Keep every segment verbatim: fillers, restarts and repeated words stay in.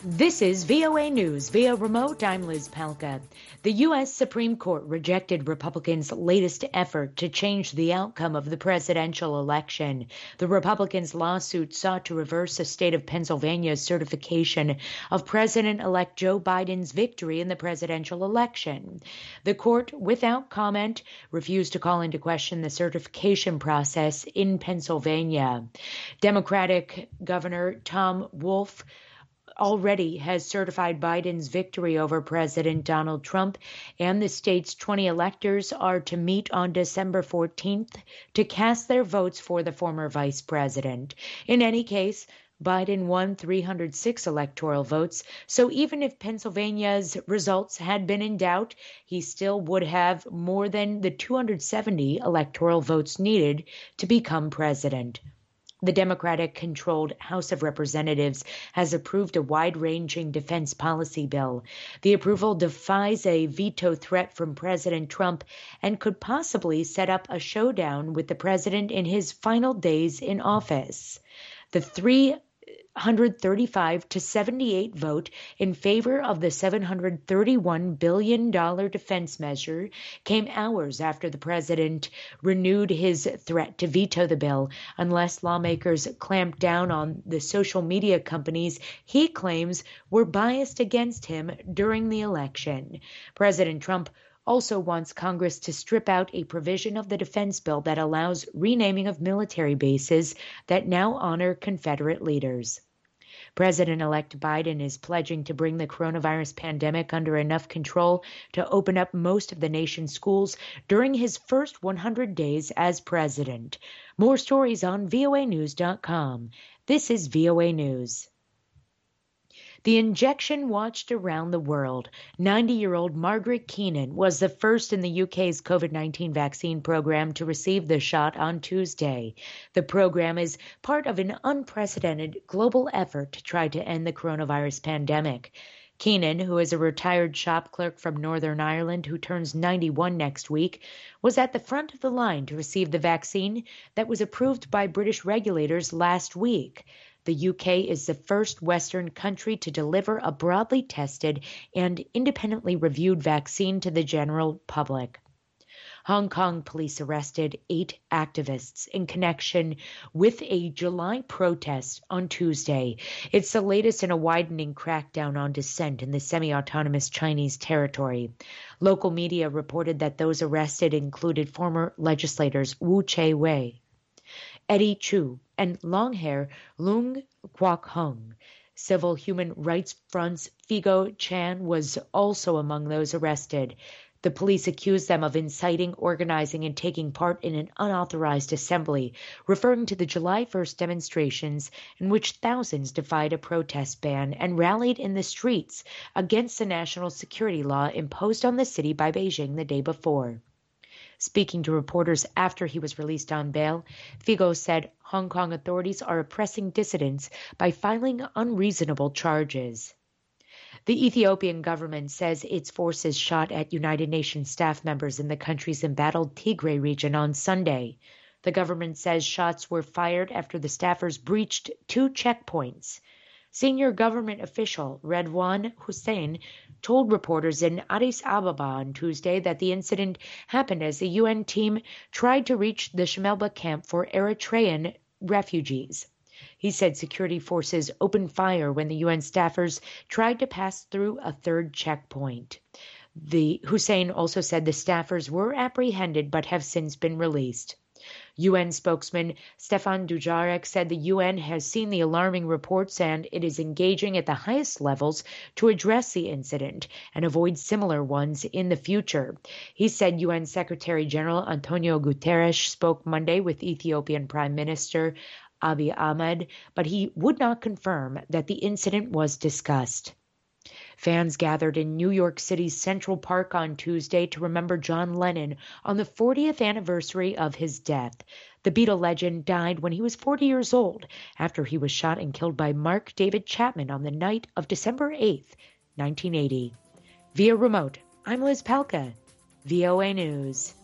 This is V O A News via remote. I'm Liz Palka. The U S Supreme Court rejected Republicans' latest effort to change the outcome of the presidential election. The Republicans' lawsuit sought to reverse the state of Pennsylvania's certification of President-elect Joe Biden's victory in the presidential election. The court, without comment, refused to call into question the certification process in Pennsylvania. Democratic Governor Tom Wolf already has certified Biden's victory over President Donald Trump, and the state's twenty electors are to meet on December fourteenth to cast their votes for the former vice president. In any case, Biden won three hundred six electoral votes, so even if Pennsylvania's results had been in doubt, he still would have more than the two hundred seventy electoral votes needed to become president. The Democratic-controlled House of Representatives has approved a wide-ranging defense policy bill. The approval defies a veto threat from President Trump and could possibly set up a showdown with the president in his final days in office. The three hundred thirty-five to seventy-eight vote in favor of the seven hundred thirty-one billion dollars defense measure came hours after the president renewed his threat to veto the bill unless lawmakers clamped down on the social media companies he claims were biased against him during the election. President Trump also wants Congress to strip out a provision of the defense bill that allows renaming of military bases that now honor Confederate leaders. President-elect Biden is pledging to bring the coronavirus pandemic under enough control to open up most of the nation's schools during his first one hundred days as president. More stories on V O A news dot com. This is V O A News. The injection watched around the world. ninety-year-old Margaret Keenan was the first in the U K's COVID nineteen vaccine program to receive the shot on Tuesday. The program is part of an unprecedented global effort to try to end the coronavirus pandemic. Keenan, who is a retired shop clerk from Northern Ireland who turns ninety-one next week, was at the front of the line to receive the vaccine that was approved by British regulators last week. The U K is the first Western country to deliver a broadly tested and independently reviewed vaccine to the general public. Hong Kong police arrested eight activists in connection with a July protest on Tuesday. It's the latest in a widening crackdown on dissent in the semi-autonomous Chinese territory. Local media reported that those arrested included former legislators Wu Chei-wei, Eddie Chu, and long-hair Lung Kwok-hung. Civil Human Rights Front's Figo Chan was also among those arrested. The police accused them of inciting, organizing, and taking part in an unauthorized assembly, referring to the July first demonstrations in which thousands defied a protest ban and rallied in the streets against the national security law imposed on the city by Beijing the day before. Speaking to reporters after he was released on bail, Figo said Hong Kong authorities are oppressing dissidents by filing unreasonable charges. The Ethiopian government says its forces shot at United Nations staff members in the country's embattled Tigray region on Sunday. The government says shots were fired after the staffers breached two checkpoints. Senior government official Redwan Hussein told reporters in Addis Ababa on Tuesday that the incident happened as the U N team tried to reach the Shemelba camp for Eritrean refugees. He said security forces opened fire when the U N staffers tried to pass through a third checkpoint. The Hussein also said the staffers were apprehended but have since been released. U N spokesman Stefan Dujarric said the U N has seen the alarming reports and it is engaging at the highest levels to address the incident and avoid similar ones in the future. He said U N Secretary General Antonio Guterres spoke Monday with Ethiopian Prime Minister Abiy Ahmed, but he would not confirm that the incident was discussed. Fans gathered in New York City's Central Park on Tuesday to remember John Lennon on the fortieth anniversary of his death. The Beatle legend died when he was forty years old after he was shot and killed by Mark David Chapman on the night of December eighth, nineteen eighty. Via remote, I'm Liz Palka, V O A News.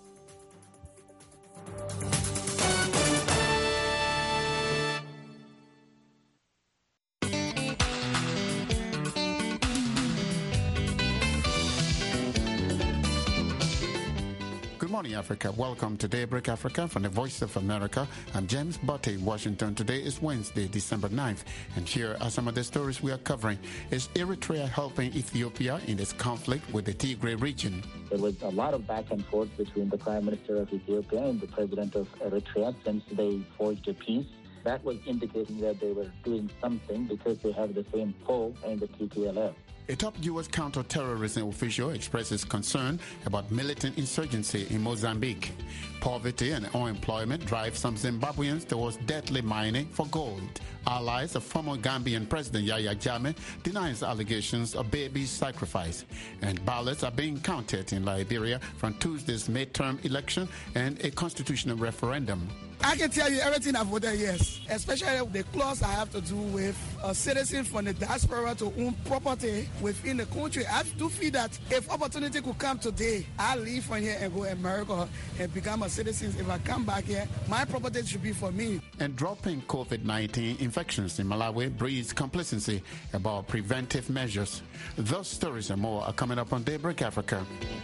morning, Africa. Welcome to Daybreak Africa from the Voice of America. I'm James Butte in Washington. Today is Wednesday, December ninth, and here are some of the stories we are covering. Is Eritrea helping Ethiopia in its conflict with the Tigray region? There was a lot of back and forth between the Prime Minister of Ethiopia and the President of Eritrea since they forged a peace. That was indicating that they were doing something because they have the same foe in the T P L F. A top U S counterterrorism official expresses concern about militant insurgency in Mozambique. Poverty and unemployment drive some Zimbabweans towards deadly mining for gold. Allies of former Gambian President Yahya Jammeh denies allegations of baby sacrifice. And ballots are being counted in Liberia from Tuesday's midterm election and a constitutional referendum. I can tell you everything I've voted yes, especially the clause I have to do with a citizen from the diaspora to own property within the country. I do feel that if opportunity could come today, I'll leave from here and go to America and become a citizen. If I come back here, my property should be for me. And dropping COVID nineteen infections in Malawi breeds complacency about preventive measures. Those stories and more are coming up on Daybreak Africa.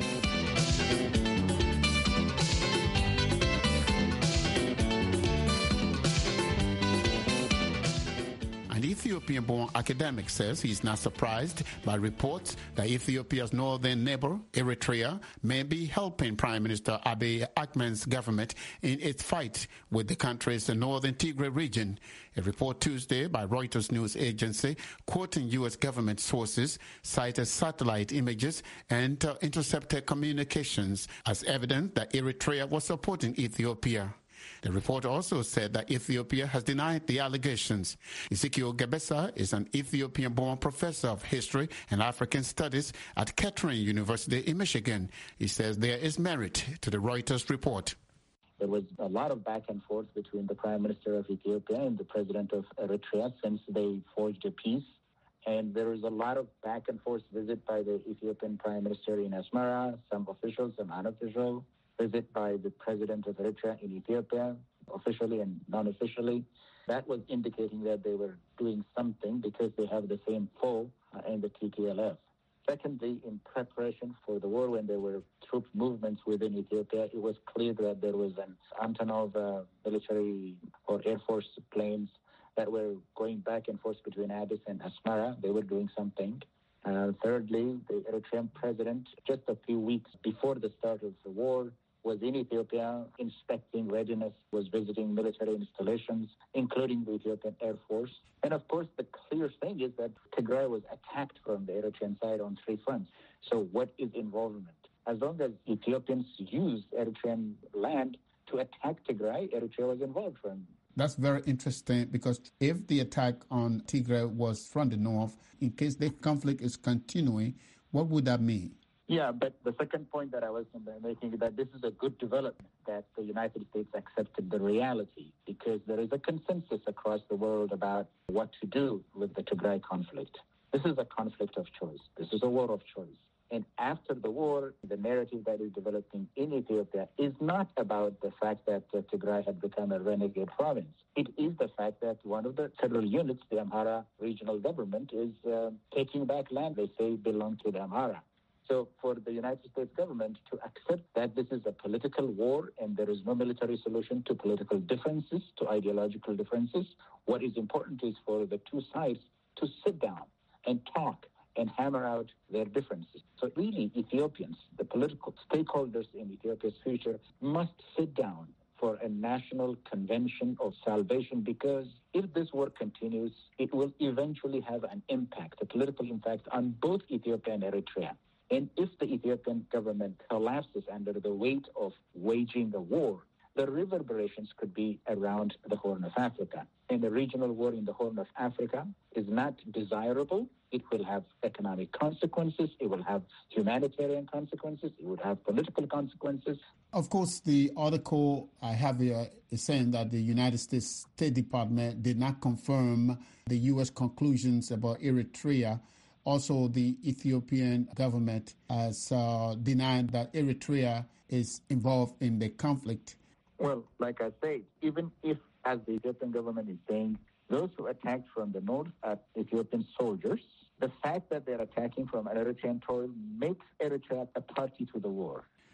Ethiopian-born academic says he's not surprised by reports that Ethiopia's northern neighbor, Eritrea, may be helping Prime Minister Abiy Ahmed's government in its fight with the country's northern Tigray region. A report Tuesday by Reuters news agency, quoting U S government sources, cited satellite images and uh, intercepted communications as evidence that Eritrea was supporting Ethiopia. The report also said that Ethiopia has denied the allegations. Ezekiel Gebesa is an Ethiopian-born professor of history and African studies at Kettering University in Michigan. He says there is merit to the Reuters report. There was a lot of back and forth between the Prime Minister of Ethiopia and the President of Eritrea since they forged a peace. And there was a lot of back and forth visit by the Ethiopian Prime Minister in Asmara, some officials, some unofficial. Visit by the president of Eritrea in Ethiopia, officially and non-officially. That was indicating that they were doing something because they have the same foe uh, in the T P L F. Secondly, in preparation for the war, when there were troop movements within Ethiopia, it was clear that there was an Antonov uh, military or Air Force planes that were going back and forth between Addis and Asmara. They were doing something. Uh, thirdly, the Eritrean president, just a few weeks before the start of the war, was in Ethiopia inspecting readiness, was visiting military installations, including the Ethiopian Air Force. And of course, the clear thing is that Tigray was attacked from the Eritrean side on three fronts. So what is involvement? As long as Ethiopians used Eritrean land to attack Tigray, Eritrea was involved from. That's very interesting because if the attack on Tigray was from the north, in case the conflict is continuing, what would that mean? Yeah, but the second point that I was making is that this is a good development, that the United States accepted the reality, because there is a consensus across the world about what to do with the Tigray conflict. This is a conflict of choice. This is a war of choice. And after the war, the narrative that is developing in Ethiopia is not about the fact that uh, Tigray had become a renegade province. It is the fact that one of the federal units, the Amhara regional government, is uh, taking back land they say belonged to the Amhara. So for the United States government to accept that this is a political war and there is no military solution to political differences, to ideological differences, what is important is for the two sides to sit down and talk and hammer out their differences. So really, Ethiopians, the political stakeholders in Ethiopia's future, must sit down for a national convention of salvation, because if this war continues, it will eventually have an impact, a political impact on both Ethiopia and Eritrea. And if the Ethiopian government collapses under the weight of waging a war, the reverberations could be around the Horn of Africa. And a regional war in the Horn of Africa is not desirable. It will have economic consequences. It will have humanitarian consequences. It would have political consequences. Of course, the article I have here is saying that the United States State Department did not confirm the U S conclusions about Eritrea. Also, the Ethiopian government has uh, denied that Eritrea is involved in the conflict. Well, like I said, even if, as the Ethiopian government is saying, those who attacked from the north are Ethiopian soldiers, the fact that they're attacking from Eritrean soil makes Eritrea a party to the war.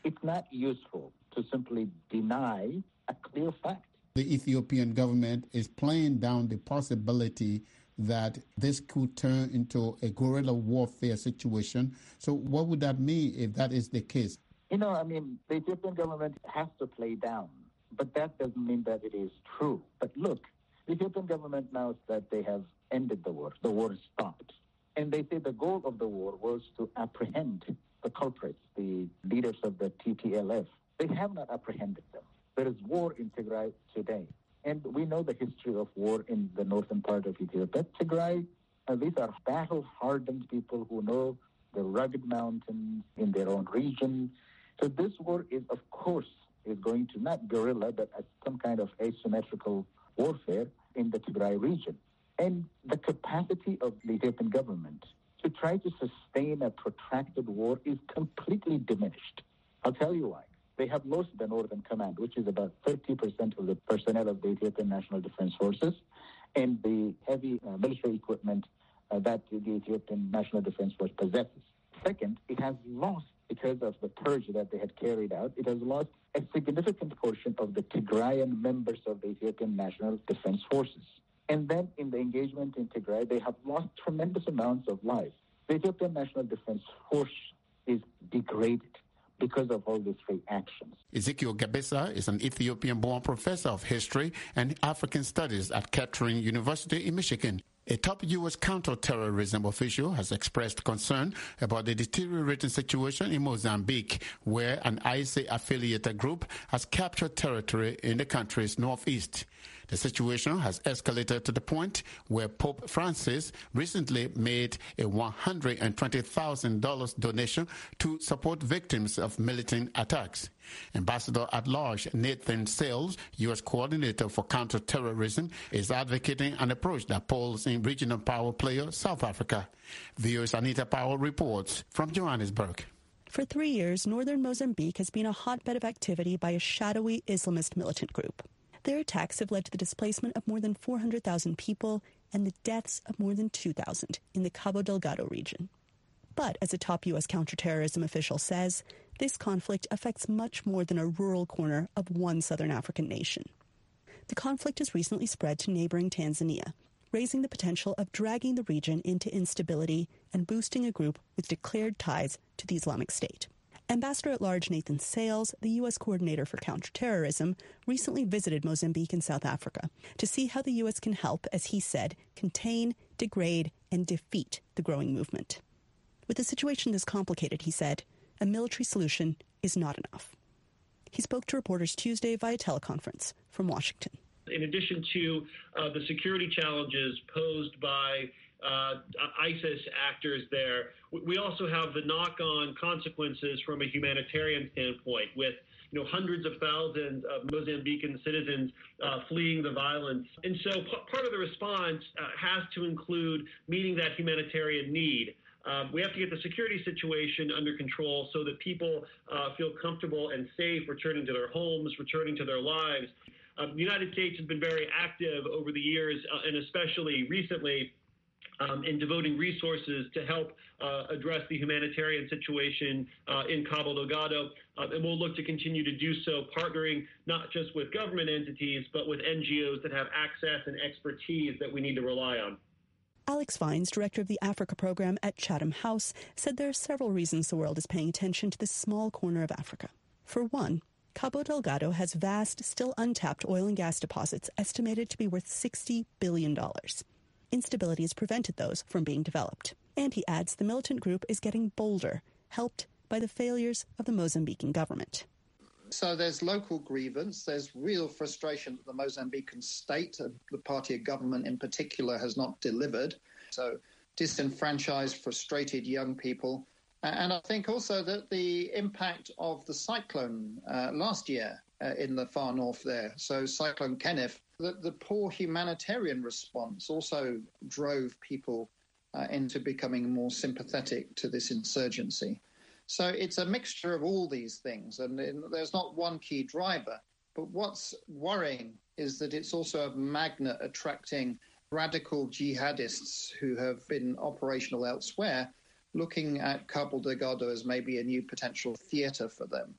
It's not useful to simply deny a clear fact. The Ethiopian government is playing down the possibility that this could turn into a guerrilla warfare situation. So what would that mean if that is the case? You know, I mean, the Ethiopian government has to play down, but that doesn't mean that it is true. But look, the Ethiopian government knows that they have ended the war. The war is stopped. And they say the goal of the war was to apprehend the culprits, the leaders of the T P L F. They have not apprehended them. There is war in Tigray today. And we know the history of war in the northern part of Ethiopia. Tigray, uh, these are battle-hardened people who know the rugged mountains in their own region. So this war is, of course, is going to not guerrilla, but as some kind of asymmetrical warfare in the Tigray region. And the capacity of the Ethiopian government to try to sustain a protracted war is completely diminished. I'll tell you why. They have lost the Northern Command, which is about thirty percent of the personnel of the Ethiopian National Defense Forces, and the heavy uh, military equipment uh, that the Ethiopian National Defense Force possesses. Second, it has lost, because of the purge that they had carried out, it has lost a significant portion of the Tigrayan members of the Ethiopian National Defense Forces. And then in the engagement in Tigray, they have lost tremendous amounts of lives. The Ethiopian National Defense Force is degraded because of all these fake actions. Ezekiel Gabisa is an Ethiopian-born professor of history and African studies at Kettering University in Michigan. A top U S counterterrorism official has expressed concern about the deteriorating situation in Mozambique, where an I S A-affiliated group has captured territory in the country's northeast. The situation has escalated to the point where Pope Francis recently made a one hundred twenty thousand dollars donation to support victims of militant attacks. Ambassador at Large Nathan Sales, U S coordinator for counterterrorism, is advocating an approach that pulls in regional power player South Africa. V O's Anita Powell reports from Johannesburg. For three years, northern Mozambique has been a hotbed of activity by a shadowy Islamist militant group. Their attacks have led to the displacement of more than four hundred thousand people and the deaths of more than two thousand in the Cabo Delgado region. But as a top U S counterterrorism official says, this conflict affects much more than a rural corner of one southern African nation. The conflict has recently spread to neighboring Tanzania, raising the potential of dragging the region into instability and boosting a group with declared ties to the Islamic State. Ambassador at Large Nathan Sales, the U S coordinator for counterterrorism, recently visited Mozambique and South Africa to see how the U S can help, as he said, contain, degrade, and defeat the growing movement. With a situation this complicated, he said, a military solution is not enough. He spoke to reporters Tuesday via teleconference from Washington. In addition to uh, the security challenges posed by uh, ISIS actors there, we also have the knock-on consequences from a humanitarian standpoint, with you know hundreds of thousands of Mozambican citizens uh, fleeing the violence. And so p- part of the response uh, has to include meeting that humanitarian need. Um, we have to get the security situation under control so that people uh, feel comfortable and safe returning to their homes, returning to their lives. Uh, the United States has been very active over the years, uh, and especially recently, um, in devoting resources to help uh, address the humanitarian situation uh, in Cabo Delgado. Uh, and we'll look to continue to do so, partnering not just with government entities, but with N G Os that have access and expertise that we need to rely on. Alex Vines, director of the Africa program at Chatham House, said there are several reasons the world is paying attention to this small corner of Africa. For one, Cabo Delgado has vast, still untapped oil and gas deposits estimated to be worth sixty billion dollars. Instability has prevented those from being developed. And he adds the militant group is getting bolder, helped by the failures of the Mozambican government. So there's local grievance, there's real frustration that the Mozambican state, the party of government in particular, has not delivered. So disenfranchised, frustrated young people. And I think also that the impact of the cyclone uh, last year uh, in the far north there, so Cyclone Kenneth, the, the poor humanitarian response also drove people uh, into becoming more sympathetic to this insurgency. So it's a mixture of all these things, and there's not one key driver. But what's worrying is that it's also a magnet attracting radical jihadists who have been operational elsewhere, looking at Cabo Delgado as maybe a new potential theatre for them.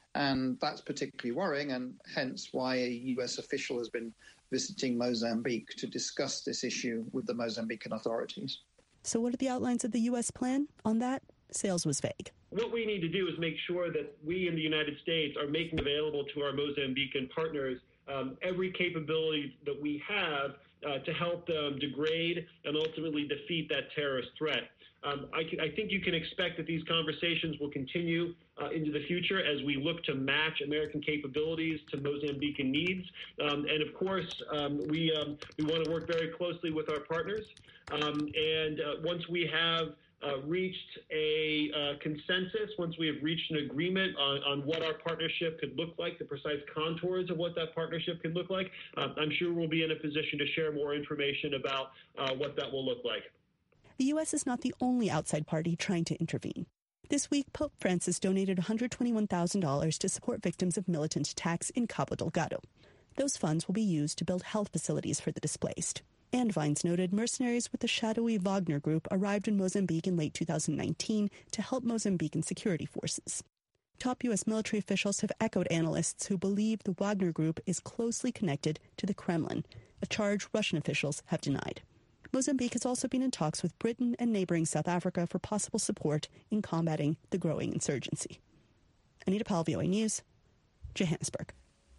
And that's particularly worrying, and hence why a U S official has been visiting Mozambique to discuss this issue with the Mozambican authorities. So what are the outlines of the U S plan? On that, Sales was vague. What we need to do is make sure that we in the United States are making available to our Mozambican partners um, every capability that we have uh, to help them degrade and ultimately defeat that terrorist threat. Um, I, can, I think you can expect that these conversations will continue uh, into the future as we look to match American capabilities to Mozambican needs. Um, and of course, um, we, um, we want to work very closely with our partners. Um, and uh, once we have uh, reached a uh, consensus, once we have reached an agreement on, on what our partnership could look like, the precise contours of what that partnership could look like, uh, I'm sure we'll be in a position to share more information about uh, what that will look like. The U S is not the only outside party trying to intervene. This week, Pope Francis donated one hundred twenty-one thousand dollars to support victims of militant attacks in Cabo Delgado. Those funds will be used to build health facilities for the displaced. And Vines noted mercenaries with the shadowy Wagner Group arrived in Mozambique in late two thousand nineteen to help Mozambican security forces. Top U S military officials have echoed analysts who believe the Wagner Group is closely connected to the Kremlin, a charge Russian officials have denied. Mozambique has also been in talks with Britain and neighboring South Africa for possible support in combating the growing insurgency. Anita Powell, V O A News, Johannesburg.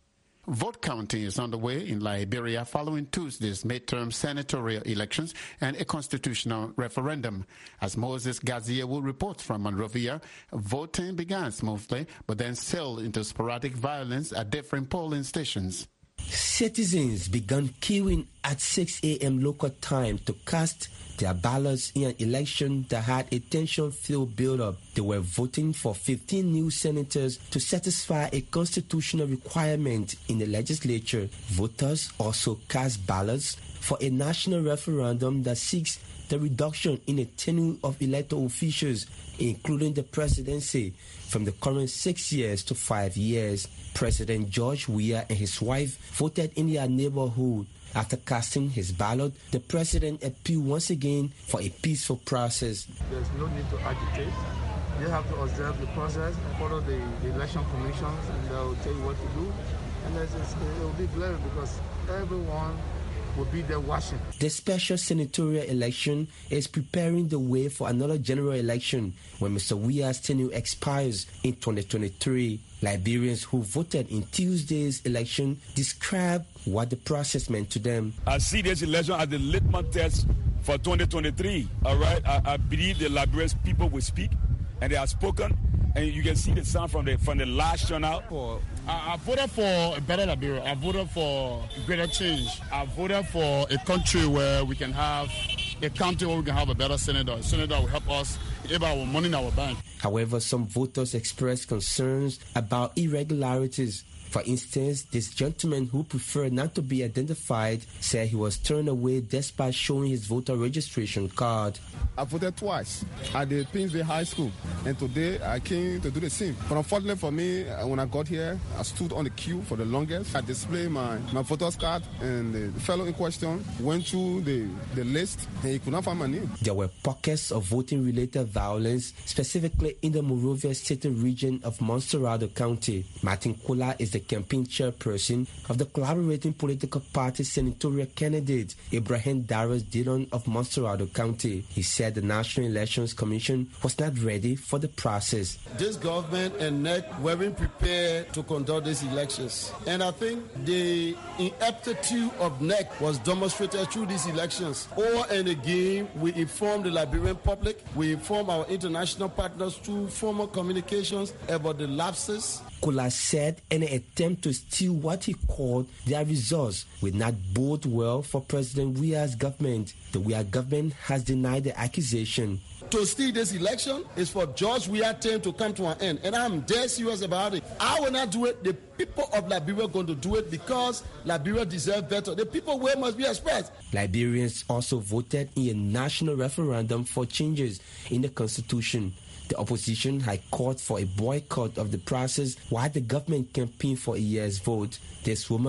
Vote counting is underway in Liberia following Tuesday's midterm senatorial elections and a constitutional referendum. As Moses Gazier will report from Monrovia, voting began smoothly but then sailed into sporadic violence at different polling stations. Citizens began queuing at six a.m. local time to cast their ballots in an election that had a tension-filled build-up. They were voting for fifteen new senators to satisfy a constitutional requirement in the legislature. Voters also cast ballots for a national referendum that seeks the reduction in the tenure of elected officials, including the presidency, from the current six years to five years. President George Weah and his wife voted in their neighborhood. After casting his ballot, the president appealed once again for a peaceful process. There's no need to agitate. You have to observe the process and follow the, the election commissions, and they'll tell you what to do. And it will be blurry because everyone will be there watching. The special senatorial election is preparing the way for another general election when Mister Weah's tenure expires in twenty twenty-three. Liberians who voted in Tuesday's election describe what the process meant to them. I see this election as the litmus test for twenty twenty-three. All right, I, I believe the Liberian people will speak, and they have spoken, and you can see the sound from the from the last turnout. I, I voted for a better Liberia. I voted for greater change. I voted for a country where we can have a country where we can have a better senator. A senator will help us give our money in our bank. However, some voters expressed concerns about irregularities. For instance, this gentleman who preferred not to be identified said he was turned away despite showing his voter registration card. I voted twice at the Pinsville High School, and today I came to do the same. But unfortunately for me, when I got here, I stood on the queue for the longest. I displayed my, my voter's card, and the fellow in question went through the, the list, and he could not find my name. There were pockets of voting-related violence, specifically in the Monrovia City region of Montserrado County. Martin Kula is the campaign chairperson of the collaborating political party senatorial candidate Ibrahim Darius Dillon of Montserrado County. He said the National Elections Commission was not ready for the process. This government and N E C weren't prepared to conduct these elections. And I think the ineptitude of N E C was demonstrated through these elections. Over and again, we informed the Liberian public, we informed our international partners through formal communications about the lapses. Kula said any attempt to steal what he called their results would not bode well for President Weah's government. The Weah government has denied the accusation. To steal this election is for George Weah's term to come to an end, and I'm dead serious about it. I will not do it. The people of Liberia are going to do it because Liberia deserves better. The people will must be expressed. Liberians also voted in a national referendum for changes in the constitution. The opposition had called for a boycott of the process while the government campaigned for a yes vote. This woman,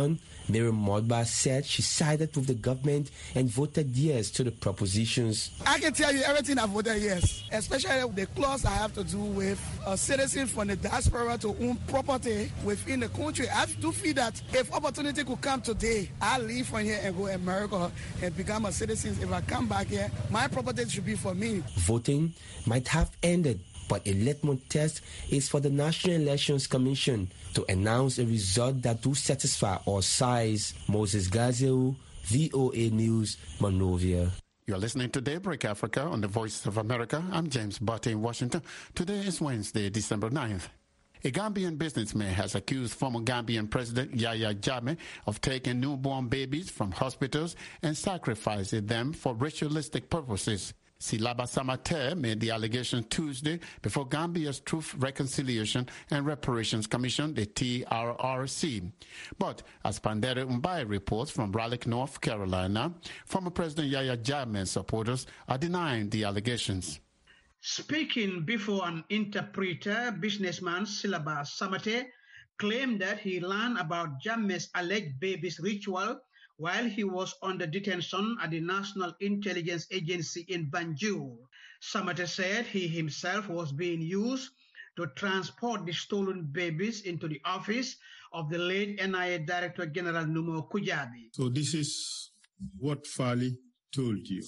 Miriam Modba said she sided with the government and voted yes to the propositions. I can tell you everything I voted yes, especially the clause I have to do with a citizen from the diaspora to own property within the country. I do feel that if opportunity could come today, I'll leave from here and go to America and become a citizen. If I come back here, my property should be for me. Voting might have ended, but a litmus test is for the National Elections Commission to announce a result that do satisfy all sides. Moses Gazeu, V O A News, Monrovia. You're listening to Daybreak Africa on the Voice of America. I'm James Butte in Washington. Today is Wednesday, December ninth. A Gambian businessman has accused former Gambian President Yahya Jammeh of taking newborn babies from hospitals and sacrificing them for ritualistic purposes. Silaba Samater made the allegation Tuesday before Gambia's Truth, Reconciliation and Reparations Commission, the T R R C. But as Pandere Mbai reports from Raleigh, North Carolina, former President Yahya Jammeh's supporters are denying the allegations. Speaking before an interpreter, businessman Silaba Samater claimed that he learned about Jammeh's alleged baby's ritual while he was under detention at the National Intelligence Agency in Banjul. Samater said he himself was being used to transport the stolen babies into the office of the late N I A Director General Numo Kujabi. So this is what Fali told you.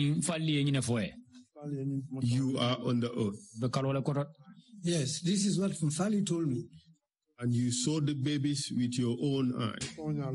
You are under oath. Yes, this is what Fali told me. And you saw the babies with your own eyes.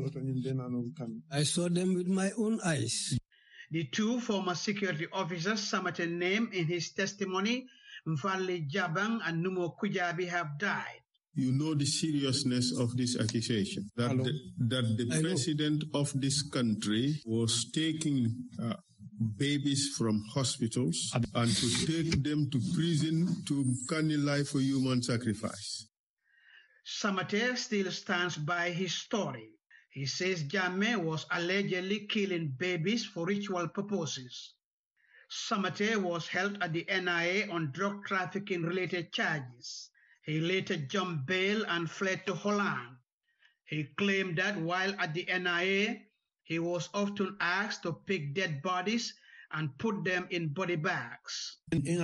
I saw them with my own eyes. The two former security officers Samater named in his testimony, Mfali Jabang and Numo Kujabi, have died. You know the seriousness of this accusation, that the, that the I president know. of this country was taking uh, babies from hospitals and to take them to prison to cannibalize for human sacrifice. Samater still stands by his story. He says Jammeh was allegedly killing babies for ritual purposes. Samater was held at the N I A on drug trafficking related charges. He later jumped bail and fled to Holland. He claimed that while at the N I A, he was often asked to pick dead bodies and put them in body bags.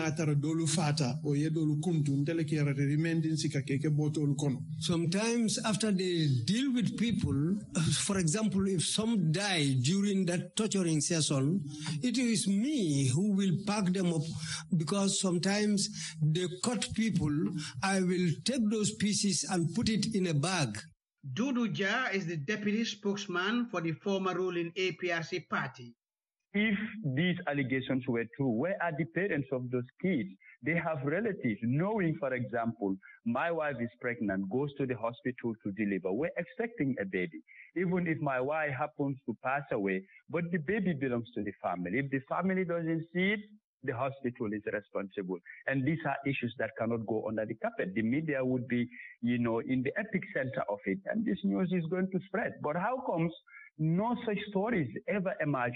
Sometimes after they deal with people, for example, if some die during that torturing session, it is me who will pack them up, because sometimes they cut people. I will take those pieces and put it in a bag. Dudu Jah is the deputy spokesman for the former ruling A P R C party. If these allegations were true, where are the parents of those kids? They have relatives, knowing, for example, my wife is pregnant, goes to the hospital to deliver. We're expecting a baby. Even if my wife happens to pass away, but the baby belongs to the family. If the family doesn't see it, the hospital is responsible. And these are issues that cannot go under the carpet. The media would be, you know, in the epicenter of it, and this news is going to spread. But how comes no such stories ever emerge?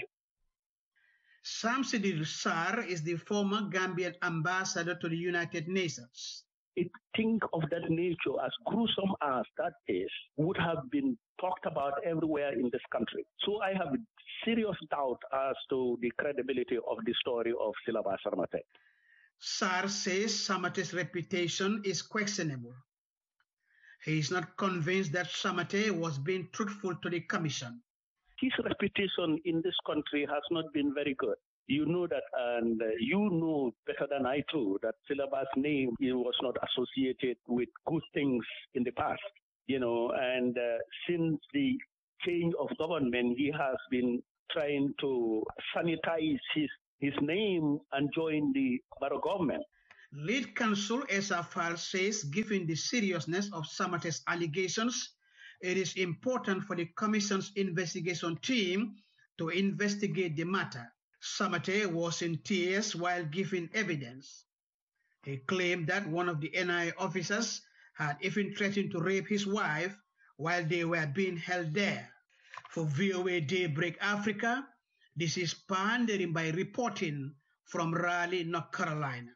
Samsidil Sarr is the former Gambian ambassador to the United Nations. It think of that nature, as gruesome as that is, would have been talked about everywhere in this country. So I have serious doubt as to the credibility of the story of Silaba Samater. Sarr says Samater's reputation is questionable. He is not convinced that Samater was being truthful to the commission. His reputation in this country has not been very good. You know that, and uh, you know better than I do, that Silaba's name was not associated with good things in the past. You know, and uh, since the change of government, he has been trying to sanitize his, his name and join the Barrow government. Lead counsel Esa Fall says, given the seriousness of Samater's allegations, it is important for the Commission's investigation team to investigate the matter. Samater was in tears while giving evidence. He claimed that one of the N I A officers had even threatened to rape his wife while they were being held there. For V O A Daybreak Africa, this is Pandering by reporting from Raleigh, North Carolina.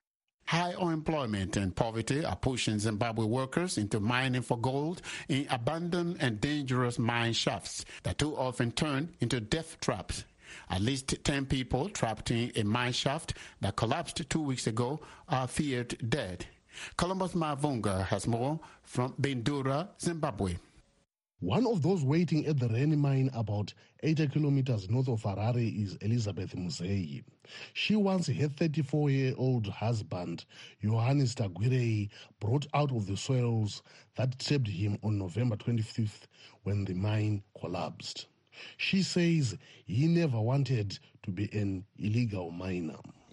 High unemployment and poverty are pushing Zimbabwe workers into mining for gold in abandoned and dangerous mine shafts that too often turn into death traps. At least ten people trapped in a mine shaft that collapsed two weeks ago are feared dead. Columbus Mavunga has more from Bindura, Zimbabwe. One of those waiting at the Reni mine about eighty kilometers north of Harare is Elizabeth Musei. She wants her thirty-four-year-old husband, Johannes Tagwirei, brought out of the soils that trapped him on November twenty-fifth when the mine collapsed. She says he never wanted to be an illegal miner.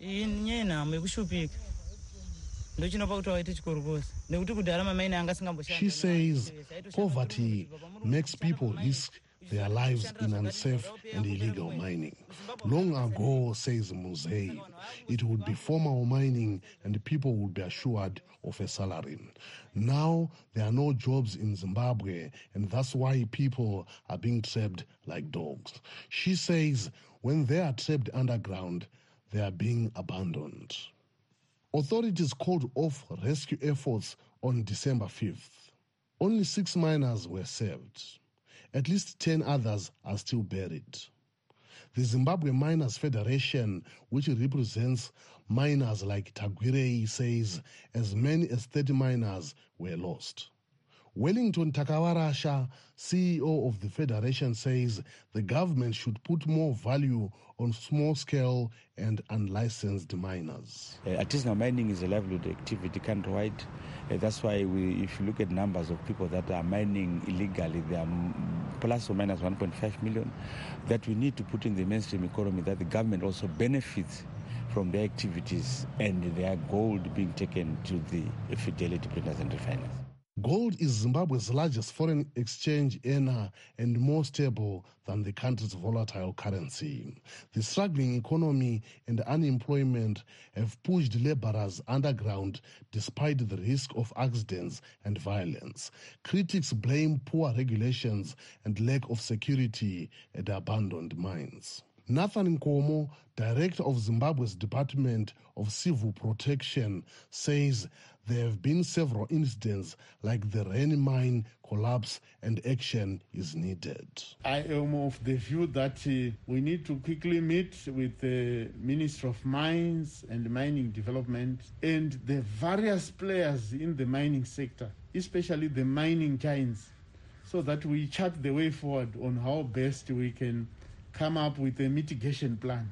She says poverty makes people risk their lives in unsafe and illegal mining. Long ago, says Musei, it would be formal mining and people would be assured of a salary. Now, there are no jobs in Zimbabwe, and that's why people are being trapped like dogs. She says when they are trapped underground, they are being abandoned. Authorities called off rescue efforts on December fifth. Only six miners were saved. At least ten others are still buried. The Zimbabwe Miners Federation, which represents miners like Tagwirei, says as many as thirty miners were lost. Wellington Takawarasha, C E O of the federation, says the government should put more value on small-scale and unlicensed miners. Uh, artisanal mining is a livelihood activity countrywide. Uh, that's why we, if you look at numbers of people that are mining illegally, there are plus or minus one point five million, that we need to put in the mainstream economy, that the government also benefits from their activities and their gold being taken to the fidelity printers and refiners. Gold is Zimbabwe's largest foreign exchange earner and more stable than the country's volatile currency. The struggling economy and unemployment have pushed laborers underground despite the risk of accidents and violence. Critics blame poor regulations and lack of security at abandoned mines. Nathan Nkomo, director of Zimbabwe's Department of Civil Protection, says there have been several incidents like the Reni mine collapse and action is needed. I am of the view that uh, we need to quickly meet with the Minister of Mines and Mining Development and the various players in the mining sector, especially the mining giants, so that we chart the way forward on how best we can come up with a mitigation plan.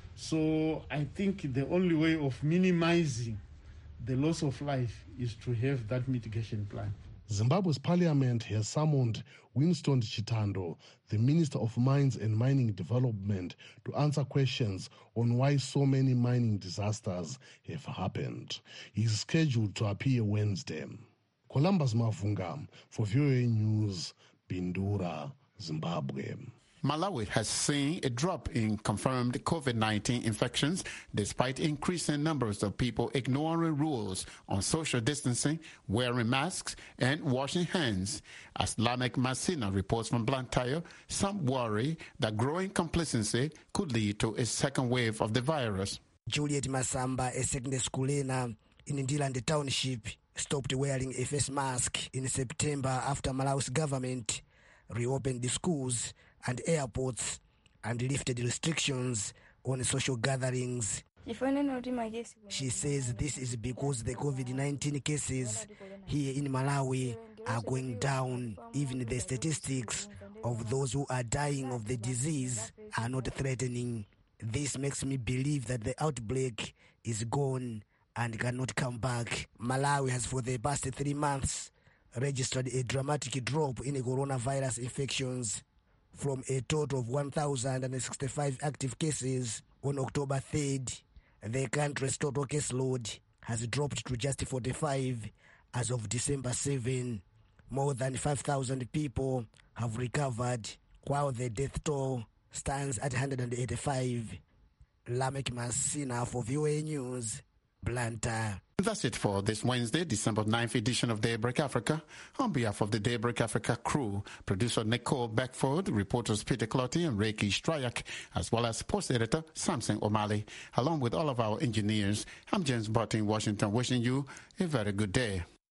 So I think the only way of minimizing the loss of life is to have that mitigation plan. Zimbabwe's parliament has summoned Winston Chitando, the Minister of Mines and Mining Development, to answer questions on why so many mining disasters have happened. He is scheduled to appear Wednesday. Columbus Mavunga for V O A News, Bindura, Zimbabwe. Malawi has seen a drop in confirmed COVID nineteen infections despite increasing numbers of people ignoring rules on social distancing, wearing masks, and washing hands. As Lamek Masina reports from Blantyre, some worry that growing complacency could lead to a second wave of the virus. Juliet Masamba, a secondary school learner in Ndilande Township, stopped wearing a face mask in September after Malawi's government reopened the schools and airports and lifted restrictions on social gatherings. She says this is because the COVID nineteen cases here in Malawi are going down. Even the statistics of those who are dying of the disease are not threatening. This makes me believe that the outbreak is gone and cannot come back. Malawi has for the past three months registered a dramatic drop in coronavirus infections from a total of one thousand sixty-five active cases on October third. The country's total caseload has dropped to just forty-five as of December seventh. More than five thousand people have recovered, while the death toll stands at one hundred eighty-five. Lamek Masina for V O A News, Blantyre. That's it for this Wednesday, December ninth edition of Daybreak Africa. On behalf of the Daybreak Africa crew, producer Nicole Beckford, reporters Peter Clotty and Reiki Strayak, as well as post editor Samson O'Malley, along with all of our engineers, I'm James Barton in Washington, wishing you a very good day.